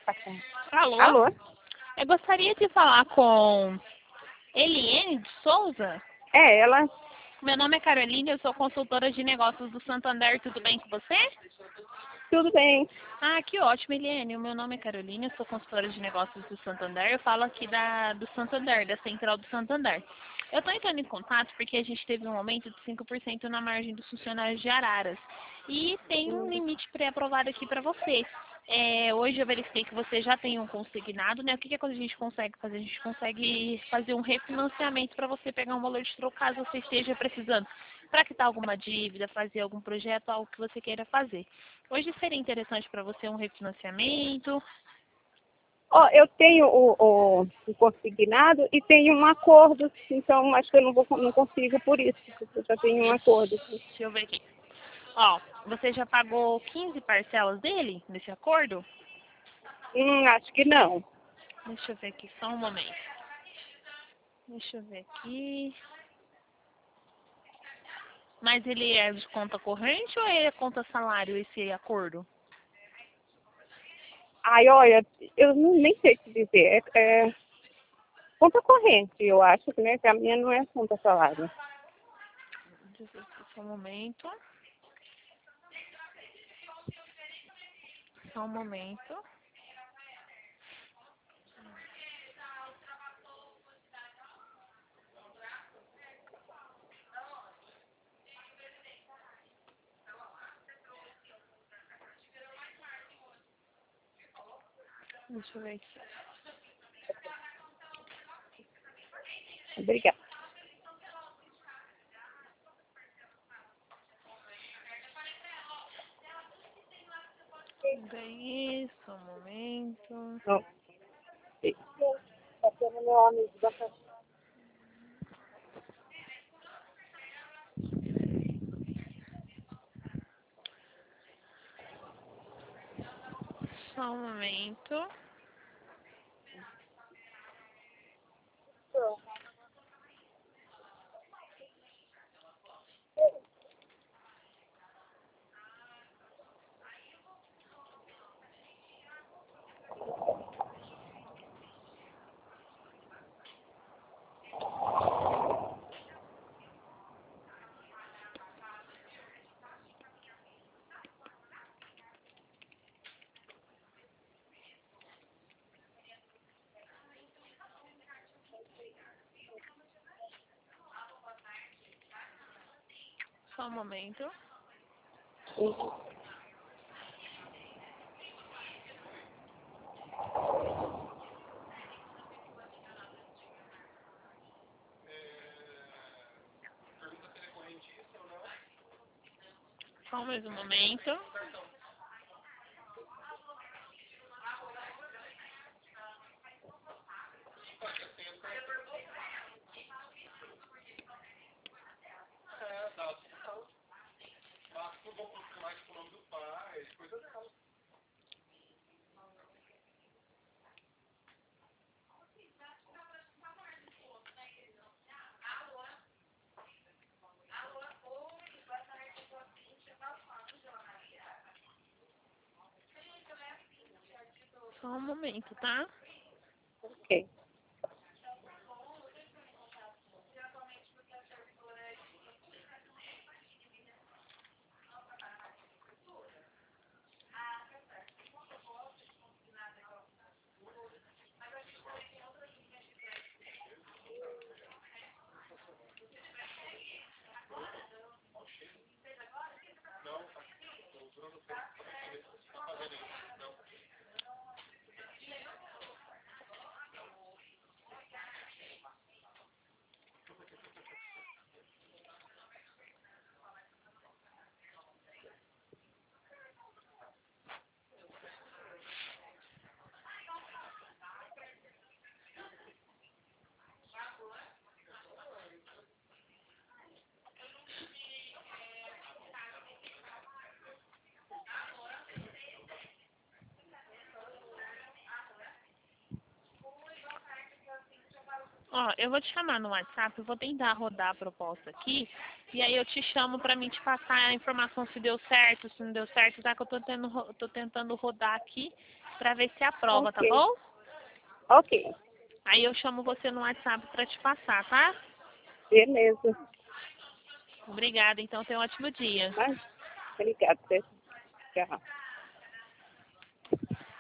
Alô? Alô? Eu gostaria de falar com Eliene de Souza. É, ela. Meu nome é Carolina, eu sou consultora de negócios do Santander. Tudo bem com você? Tudo bem. Ah, que ótimo, Eliene. O meu nome é Carolina, eu sou consultora de negócios do Santander. Eu falo aqui do Santander, da Central do Santander. Eu estou entrando em contato porque a gente teve um aumento de 5% na margem dos funcionários de Araras. E tem um limite pré-aprovado aqui para você. Hoje eu verifiquei que você já tem um consignado, né? O que a gente consegue fazer? A gente consegue fazer um refinanciamento para você pegar um valor de troco caso você esteja precisando para quitar alguma dívida, fazer algum projeto, algo que você queira fazer. Hoje seria interessante para você um refinanciamento? Ó, eu tenho o consignado e tenho um acordo, então acho que eu não consigo por isso, porque eu já tenho um acordo. Deixa eu ver aqui. Ó, você já pagou 15 parcelas dele nesse acordo? Acho que não. Deixa eu ver aqui, só um momento. Deixa eu ver aqui. Mas ele é de conta corrente ou é conta salário esse acordo? Ai, olha, eu nem sei te dizer. É conta corrente, eu acho, né? Que a minha não é conta salário. Deixa eu ver aqui, só um momento. Só um momento. Deixa eu ver aqui. Obrigada. Daí, só um momento. Não. Tá sendo meu amigo da Só um momento. Só um momento. Só mais um momento. Só um momento, tá? Ok. Ó, eu vou te chamar no WhatsApp, eu vou tentar rodar a proposta aqui, e aí eu te chamo pra mim te passar a informação se deu certo, se não deu certo, tá? Que eu tô tentando rodar aqui pra ver se aprova, Ok. tá bom? Ok, Aí eu chamo você no WhatsApp pra te passar, tá? beleza. Obrigada, então tenha um ótimo dia. Mas, obrigada. Tchau.